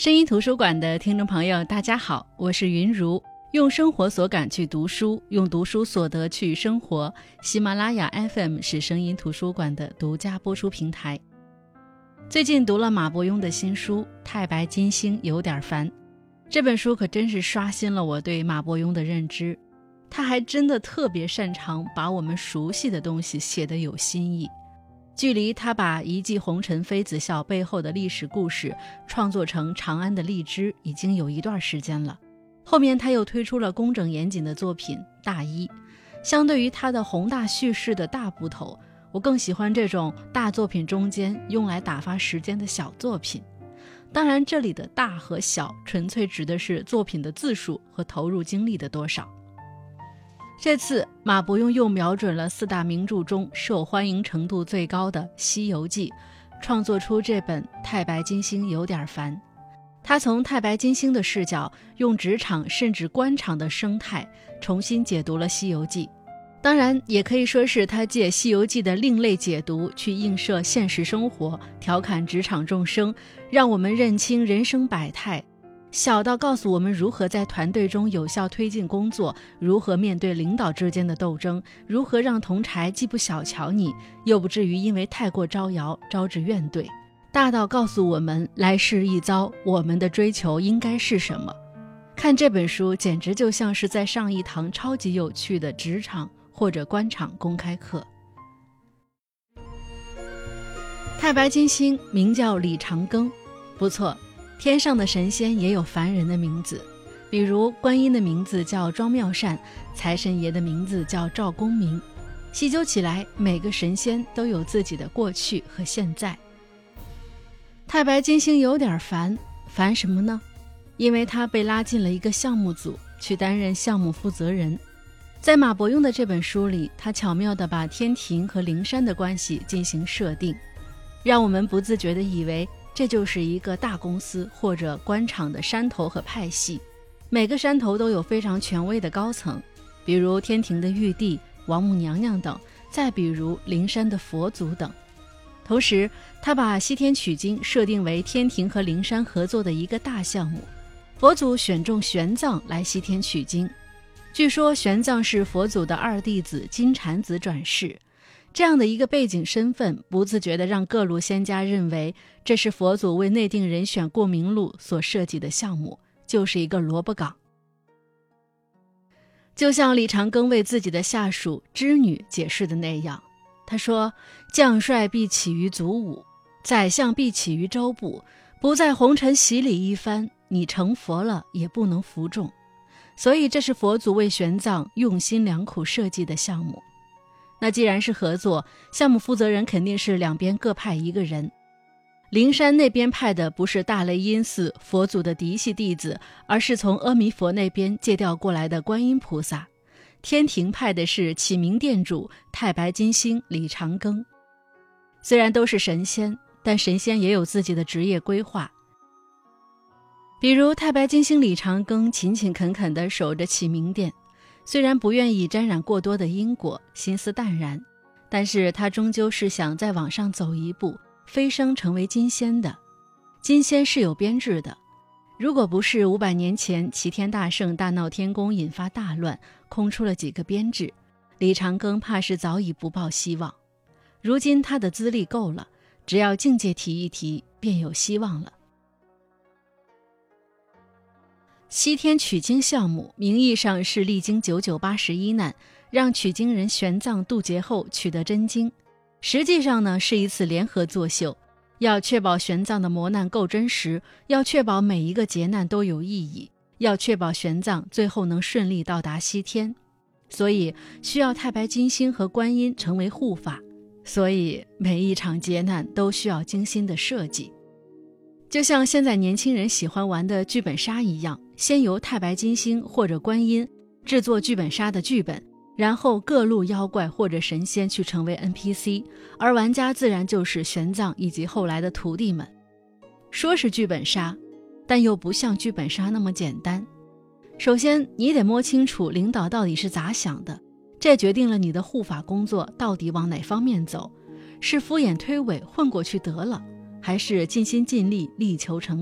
声音图书馆的听众朋友大家好，我是云如，用生活所感去读书，用读书所得去生活。喜马拉雅 FM 是声音图书馆的独家播出平台。最近读了马伯庸的新书《太白金星有点烦》，这本书可真是刷新了我对马伯庸的认知。他还真的特别擅长把我们熟悉的东西写得有新意。距离他把一骑红尘妃子笑背后的历史故事创作成长安的荔枝已经有一段时间了，后面他又推出了工整严谨的作品《大医》。相对于他的宏大叙事的大部头，我更喜欢这种大作品中间用来打发时间的小作品。当然这里的大和小纯粹指的是作品的字数和投入精力的多少。这次马伯庸又瞄准了四大名著中受欢迎程度最高的《西游记》，创作出这本《太白金星有点烦》。他从太白金星的视角，用职场甚至官场的生态重新解读了《西游记》。当然也可以说是他借《西游记》的另类解读去映射现实生活，调侃职场众生，让我们认清人生百态，小到告诉我们如何在团队中有效推进工作，如何面对领导之间的斗争，如何让同侪既不小瞧你，又不至于因为太过招摇招致怨怼，大到告诉我们来世一遭我们的追求应该是什么。看这本书简直就像是在上一堂超级有趣的职场或者官场公开课。太白金星名叫李长庚，不错，天上的神仙也有凡人的名字，比如观音的名字叫庄妙善，财神爷的名字叫赵公明。细究起来，每个神仙都有自己的过去和现在。太白金星有点烦，烦什么呢？因为他被拉进了一个项目组，去担任项目负责人。在马伯庸的这本书里，他巧妙地把天庭和灵山的关系进行设定，让我们不自觉地以为这就是一个大公司或者官场的山头和派系，每个山头都有非常权威的高层，比如天庭的玉帝、王母娘娘等，再比如灵山的佛祖等。同时他把西天取经设定为天庭和灵山合作的一个大项目，佛祖选中玄奘来西天取经，据说玄奘是佛祖的二弟子金蝉子转世。这样的一个背景身份，不自觉地让各路仙家认为这是佛祖为内定人选过明路所设计的项目，就是一个萝卜岗。就像李长庚为自己的下属织女解释的那样，他说：将帅必起于祖武，宰相必起于周部，不在红尘洗礼一番，你成佛了也不能服众。所以这是佛祖为玄奘用心良苦设计的项目。那既然是合作，项目负责人肯定是两边各派一个人。灵山那边派的不是大雷音寺佛祖的嫡系弟子，而是从阿弥佛那边借调过来的观音菩萨。天庭派的是启明殿主太白金星李长庚。虽然都是神仙，但神仙也有自己的职业规划。比如太白金星李长庚勤勤恳恳地守着启明殿，虽然不愿意沾染过多的因果，心思淡然，但是他终究是想再往上走一步，飞升成为金仙的。金仙是有编制的，如果不是500年前齐天大圣大闹天宫引发大乱，空出了几个编制，李长庚怕是早已不抱希望。如今他的资历够了，只要境界提一提，便有希望了。西天取经项目名义上是历经9981难，让取经人玄奘渡劫后取得真经，实际上呢是一次联合作秀，要确保玄奘的磨难够真实，要确保每一个劫难都有意义，要确保玄奘最后能顺利到达西天。所以需要太白金星和观音成为护法，所以每一场劫难都需要精心的设计。就像现在年轻人喜欢玩的剧本杀一样，先由太白金星或者观音制作剧本杀的剧本，然后各路妖怪或者神仙去成为 NPC， 而玩家自然就是玄奘以及后来的徒弟们。说是剧本杀，但又不像剧本杀那么简单。首先你得摸清楚领导到底是咋想的，这决定了你的护法工作到底往哪方面走，是敷衍推诿混过去得了，还是尽心尽力力求成功，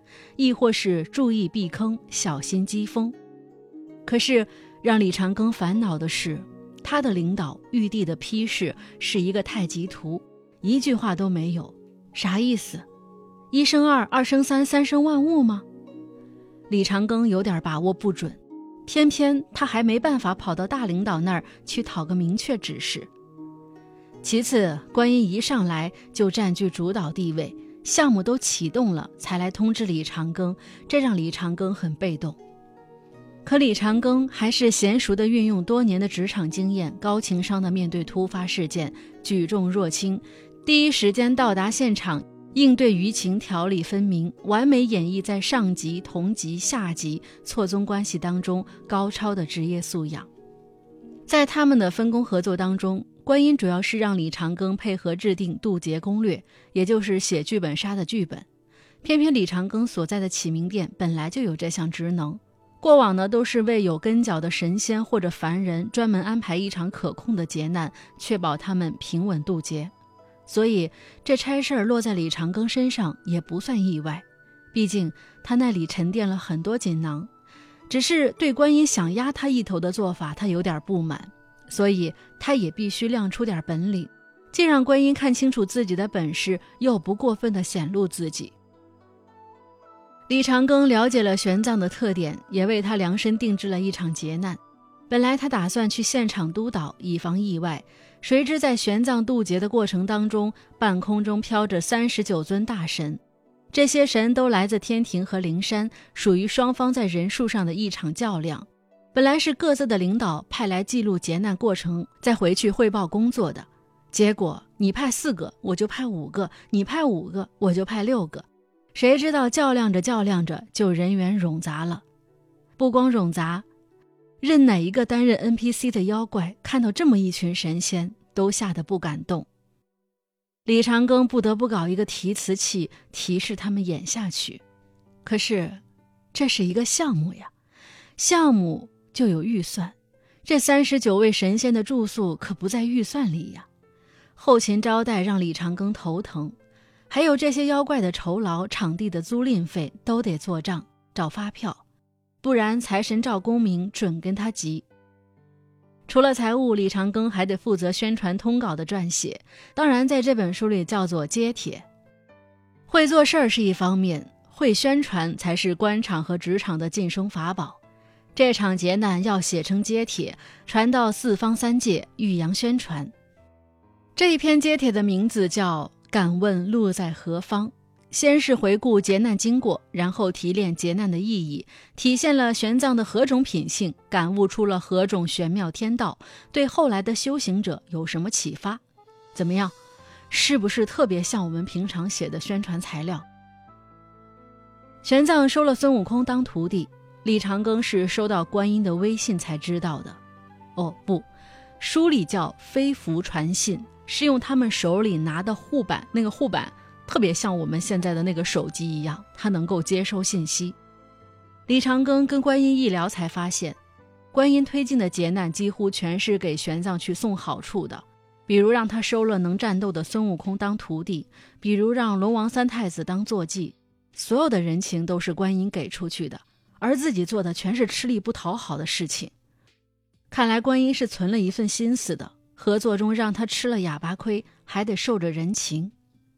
亦或是注意避坑，小心机锋。可是让李长庚烦恼的是，他的领导玉帝的批示是一个太极图，一句话都没有。啥意思？一生二，二生三，三生万物吗？李长庚有点把握不准，偏偏他还没办法跑到大领导那儿去讨个明确指示。其次，观音一上来就占据主导地位，项目都启动了才来通知李长庚，这让李长庚很被动。可李长庚还是娴熟地运用多年的职场经验，高情商地面对突发事件，举重若轻，第一时间到达现场，应对舆情条理分明，完美演绎在上级、同级、下级错综关系当中高超的职业素养。在他们的分工合作当中，观音主要是让李长庚配合制定渡劫攻略，也就是写剧本杀的剧本。偏偏李长庚所在的启明殿本来就有这项职能，过往呢都是为有根脚的神仙或者凡人专门安排一场可控的劫难，确保他们平稳渡劫。所以这差事儿落在李长庚身上也不算意外，毕竟他那里沉淀了很多锦囊。只是对观音想压他一头的做法他有点不满，所以他也必须亮出点本领，既让观音看清楚自己的本事，又不过分地显露自己。李长庚了解了玄奘的特点，也为他量身定制了一场劫难。本来他打算去现场督导，以防意外，谁知在玄奘渡劫的过程当中，半空中飘着39尊大神，这些神都来自天庭和灵山，属于双方在人数上的一场较量。本来是各自的领导派来记录劫难过程，再回去汇报工作的，结果你派4个我就派5个，你派5个我就派6个，谁知道较量着较量着就人员冗杂了。不光冗杂，任哪一个担任 NPC 的妖怪看到这么一群神仙都吓得不敢动。李长庚不得不搞一个提词器提示他们演下去。可是这是一个项目呀，项目就有预算，这39位神仙的住宿可不在预算里呀。后勤招待让李长庚头疼，还有这些妖怪的酬劳、场地的租赁费都得做账找发票，不然财神赵公明准跟他急。除了财务，李长庚还得负责宣传通稿的撰写，当然在这本书里叫做接帖。会做事儿是一方面，会宣传才是官场和职场的晋升法宝。这场劫难要写成接帖，传到4方3界，欲扬宣传。这一篇接帖的名字叫敢问路在何方，先是回顾劫难经过，然后提炼劫难的意义，体现了玄奘的何种品性，感悟出了何种玄妙天道，对后来的修行者有什么启发。怎么样，是不是特别像我们平常写的宣传材料？玄奘收了孙悟空当徒弟，李长庚是收到观音的微信才知道的。哦不，书里叫飞符传信，是用他们手里拿的护板，那个护板特别像我们现在的那个手机一样，它能够接收信息。李长庚跟观音一聊才发现，观音推进的劫难几乎全是给玄奘去送好处的，比如让他收了能战斗的孙悟空当徒弟，比如让龙王3太子当坐骑，所有的人情都是观音给出去的，而自己做的全是吃力不讨好的事情。看来观音是存了一份心思的，合作中让他吃了哑巴亏，还得受着人情。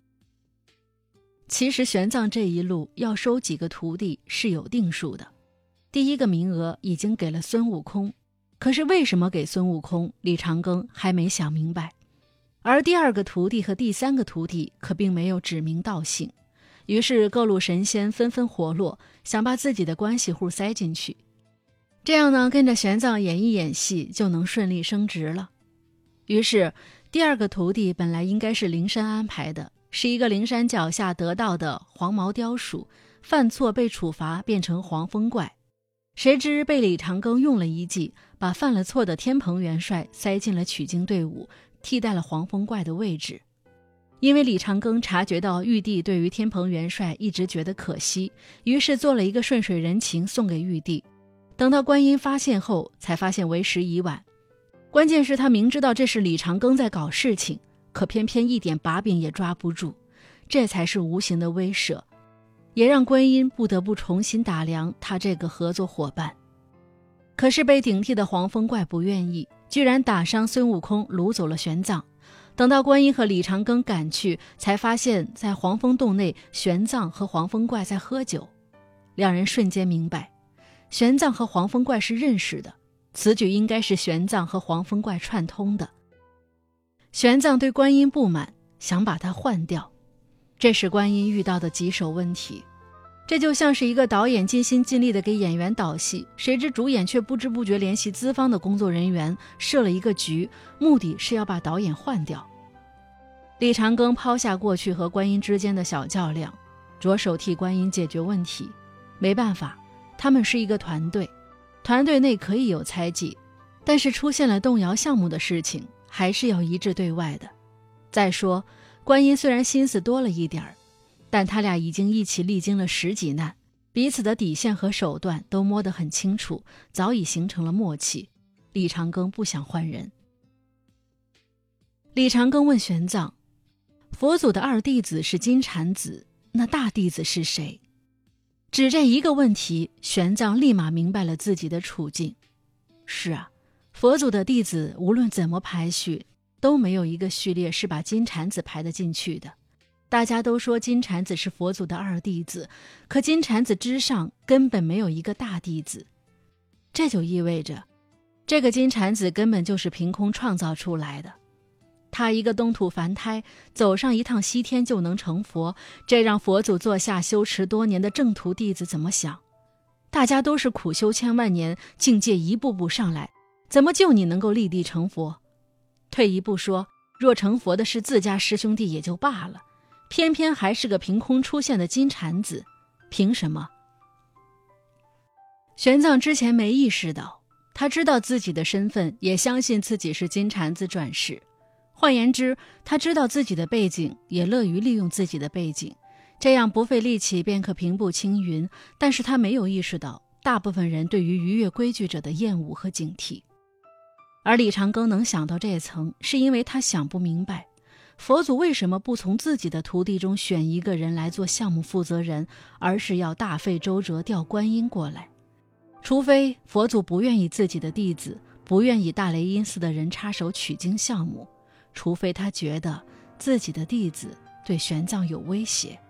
其实玄奘这一路要收几个徒弟是有定数的，第1个名额已经给了孙悟空，可是为什么给孙悟空，李长庚还没想明白。而第2个徒弟和第3个徒弟可并没有指名道姓，于是各路神仙纷纷活络，想把自己的关系户塞进去，这样呢，跟着玄奘演一演戏就能顺利升职了。于是第2个徒弟本来应该是灵山安排的，是一个灵山脚下得道的黄毛雕鼠，犯错被处罚变成黄风怪，谁知被李长庚用了一计，把犯了错的天蓬元帅塞进了取经队伍，替代了黄风怪的位置。因为李长庚察觉到玉帝对于天蓬元帅一直觉得可惜，于是做了一个顺水人情送给玉帝。等到观音发现后，才发现为时已晚。关键是他明知道这是李长庚在搞事情，可偏偏一点把柄也抓不住，这才是无形的威慑。 也让观音不得不重新打量他这个合作伙伴。可是被顶替的黄风怪不愿意，居然打伤孙悟空，掳走了玄奘。等到观音和李长庚赶去，才发现在黄风洞内，玄奘和黄风怪在喝酒。两人瞬间明白，玄奘和黄风怪是认识的，此举应该是玄奘和黄风怪串通的。玄奘对观音不满，想把他换掉，这是观音遇到的棘手问题。这就像是一个导演尽心尽力地给演员导戏，谁知主演却不知不觉联系资方的工作人员设了一个局，目的是要把导演换掉。李长庚抛下过去和观音之间的小较量，着手替观音解决问题。没办法，他们是一个团队，团队内可以有猜忌，但是出现了动摇项目的事情，还是要一致对外的。再说，观音虽然心思多了一点儿，但他俩已经一起历经了10几难，彼此的底线和手段都摸得很清楚，早已形成了默契。李长庚不想换人。李长庚问玄奘，佛祖的2弟子是金蝉子，那大弟子是谁？只这一个问题，玄奘立马明白了自己的处境。是啊，佛祖的弟子无论怎么排序，都没有一个序列是把金蝉子排得进去的。大家都说金蝉子是佛祖的2弟子，可金蝉子之上根本没有一个大弟子。这就意味着，这个金蝉子根本就是凭空创造出来的。他一个东土凡胎，走上一趟西天就能成佛，这让佛祖座下修持多年的正途弟子怎么想？大家都是苦修千万年，境界一步步上来，怎么就你能够立地成佛？退一步说，若成佛的是自家师兄弟也就罢了，偏偏还是个凭空出现的金蝉子，凭什么？玄奘之前没意识到，他知道自己的身份，也相信自己是金蝉子转世。换言之，他知道自己的背景，也乐于利用自己的背景，这样不费力气便可平步青云。但是他没有意识到大部分人对于逾越规矩者的厌恶和警惕。而李长庚能想到这层，是因为他想不明白，佛祖为什么不从自己的徒弟中选一个人来做项目负责人，而是要大费周折调观音过来。除非佛祖不愿意自己的弟子，不愿意大雷音寺的人插手取经项目，除非他觉得自己的弟子对玄奘有威胁。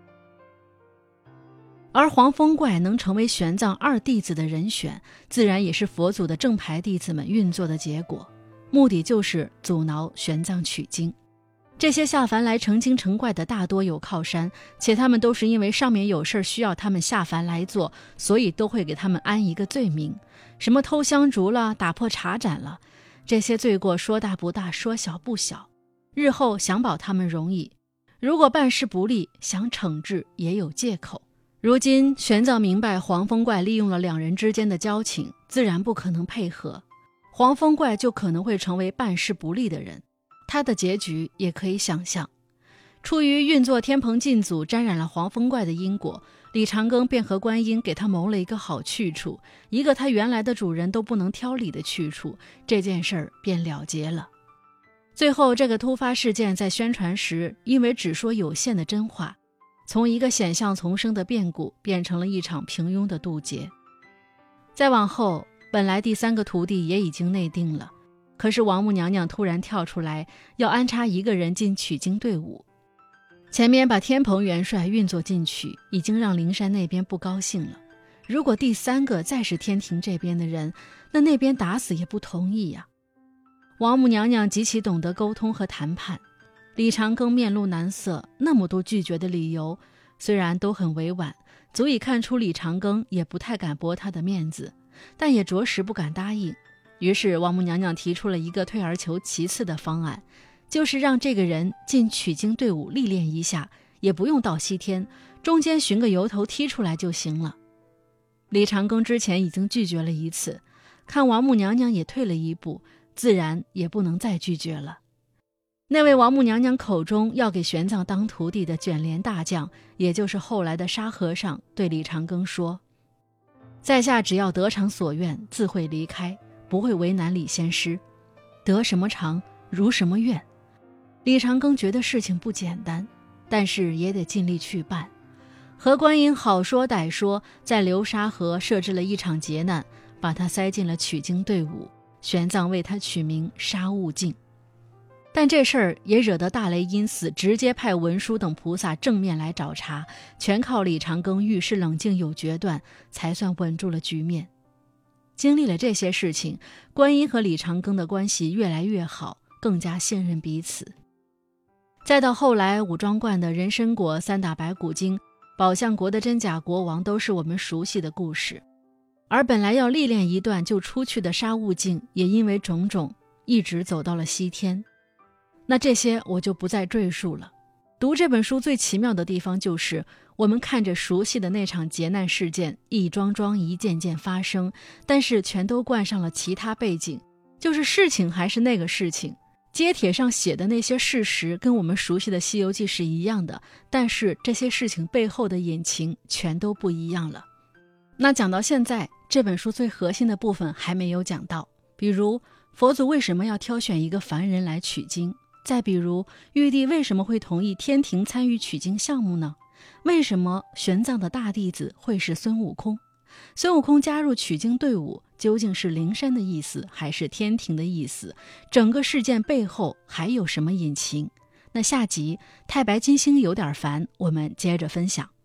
而黄风怪能成为玄奘2弟子的人选，自然也是佛祖的正牌弟子们运作的结果，目的就是阻挠玄奘取经。这些下凡来成精成怪的大多有靠山，且他们都是因为上面有事需要他们下凡来做，所以都会给他们安一个罪名，什么偷香烛了，打破茶盏了，这些罪过说大不大，说小不小，日后想保他们容易，如果办事不力，想惩治也有借口。如今玄奘明白黄风怪利用了2人之间的交情，自然不可能配合，黄风怪就可能会成为办事不力的人，他的结局也可以想象。出于运作天蓬禁祖沾染了黄风怪的因果，李长庚便和观音给他谋了一个好去处，一个他原来的主人都不能挑理的去处，这件事儿便了结了。最后这个突发事件在宣传时，因为只说有限的真话，从一个险象丛生的变故变成了一场平庸的渡劫。再往后，本来第3个徒弟也已经内定了，可是王母娘娘突然跳出来，要安插一个人进取经队伍。前面把天蓬元帅运作进去，已经让灵山那边不高兴了。如果第3个再是天庭这边的人，那边打死也不同意呀。王母娘娘极其懂得沟通和谈判，李长庚面露难色，那么多拒绝的理由，虽然都很委婉，足以看出李长庚也不太敢驳他的面子，但也着实不敢答应。于是王母娘娘提出了一个退而求其次的方案，就是让这个人进取经队伍历练一下，也不用到西天，中间寻个由头踢出来就行了。李长庚之前已经拒绝了1次，看王母娘娘也退了1步，自然也不能再拒绝了。那位王母娘娘口中要给玄奘当徒弟的卷帘大将，也就是后来的沙和尚，对李长庚说，在下只要得偿所愿，自会离开，不会为难李仙师，得什么偿如什么愿。李长庚觉得事情不简单，但是也得尽力去办。 何观音好说歹说，在流沙河设置了一场劫难，把他塞进了取经队伍，玄奘为他取名沙悟净。但这事儿也惹得大雷因此直接派文殊等菩萨正面来找茬，全靠李长庚遇事冷静有决断，才算稳住了局面。经历了这些事情，观音和李长庚的关系越来越好，更加信任彼此。再到后来武装观的人参果、三打白骨精、宝象国的真假国王都是我们熟悉的故事。而本来要历练一段就出去的沙悟净，也因为种种一直走到了西天。那这些我就不再赘述了。读这本书最奇妙的地方就是，我们看着熟悉的那场劫难事件一桩桩一件件发生，但是全都冠上了其他背景，就是事情还是那个事情，揭帖上写的那些事实跟我们熟悉的西游记是一样的，但是这些事情背后的隐情全都不一样了。那讲到现在，这本书最核心的部分还没有讲到，比如佛祖为什么要挑选一个凡人来取经，再比如玉帝为什么会同意天庭参与取经项目呢？为什么玄奘的大弟子会是孙悟空？孙悟空加入取经队伍究竟是灵山的意思还是天庭的意思？整个事件背后还有什么隐情？那下集太白金星有点烦，我们接着分享。